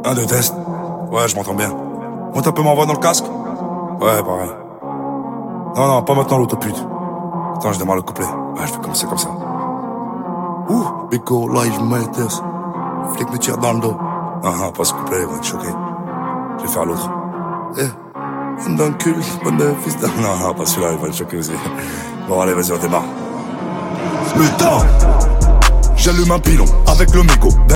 Un, deux, test. Ouais, je m'entends bien. Monte un peu ma voix dans le casque. Ouais, pareil. Non, non, pas maintenant l'autopute. Attends, je démarre le couplet. Ouais, je vais commencer comme ça. Ouh, Pico, live matters. Le flic me tire dans le dos. Ah, pas ce couplet, il va te choquer. Je vais faire l'autre. Eh, dans le cul, bonne fils d'un... Non, non, pas celui-là, il va te choquer aussi. Bon, allez, vas-y, on démarre. Putain! J'allume un pilon avec le mégot.